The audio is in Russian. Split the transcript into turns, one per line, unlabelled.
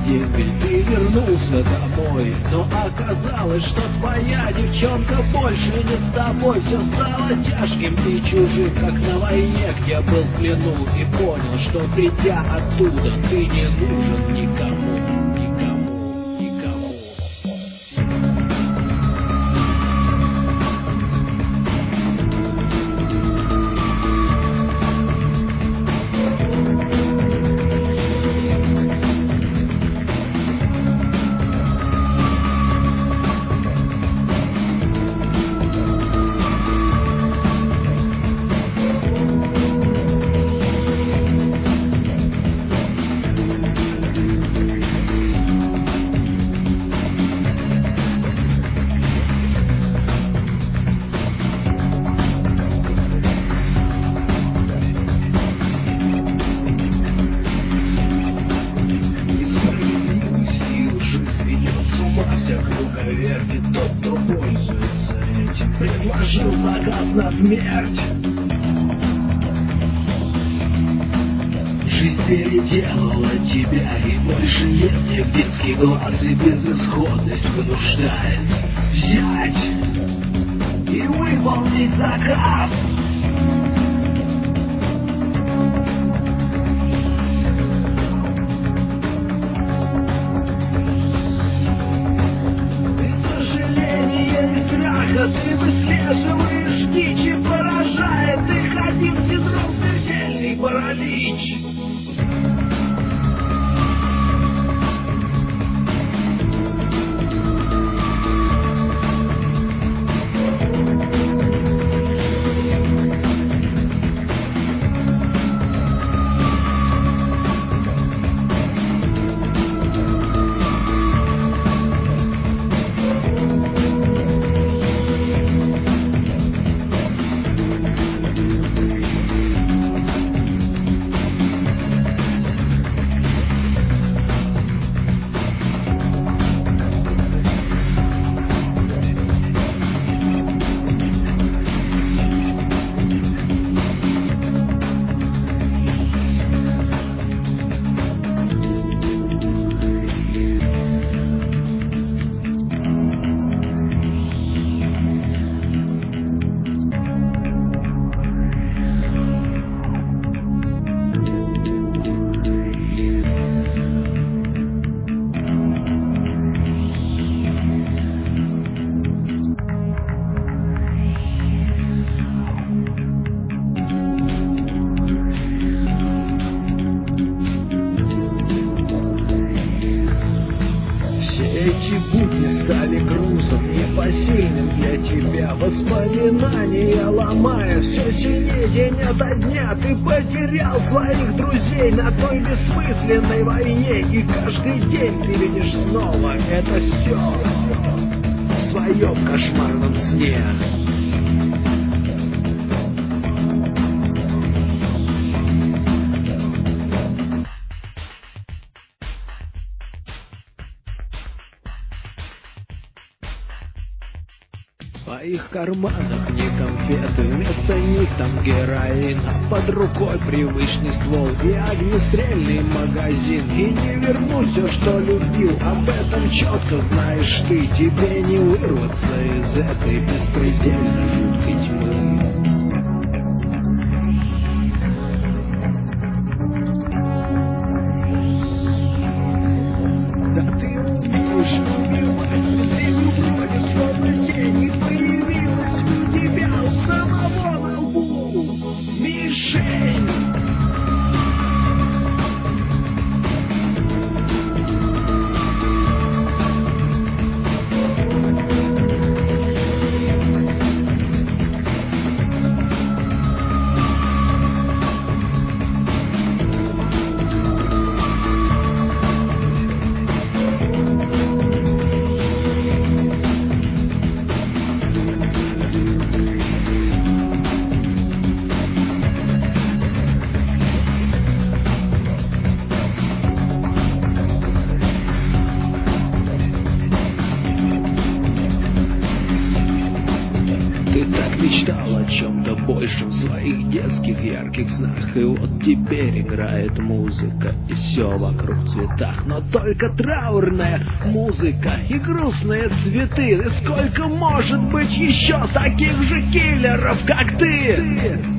недель ты вернулся домой, но оказалось, что твоя девчонка больше не с тобой. Все стало тяжким и чужим, как на войне, где был в плену, и понял, что придя оттуда, ты не нужен никому, никому, никому. Тот, кто пользуется этим, предложил заказ на смерть. Жизнь переделала тебя, и больше нет тех детских глаз, и безысходность вынуждает взять и выполнить заказ. Ты выслеживаешь дичь и поражает их один синдром смертельный паралич. Эти будни стали грузом непосильным для тебя. Воспоминания ломая все сильнее день ото дня. Ты потерял своих друзей на той бессмысленной войне, и каждый день ты видишь снова это все в своем кошмарном сне. В твоих карманах не конфеты, вместо них там героин, а под рукой привычный ствол и огнестрельный магазин. И не вернуть все, что любил, об этом четко знаешь ты. Тебе не вырваться из этой беспредельно жуткой тьмы. Ты так мечтал о чем-то большем, в своих детских ярких снах. И вот теперь играет музыка, и все вокруг в цветах, но только траурная музыка и грустные цветы. И сколько может быть еще таких же киллеров, как ты?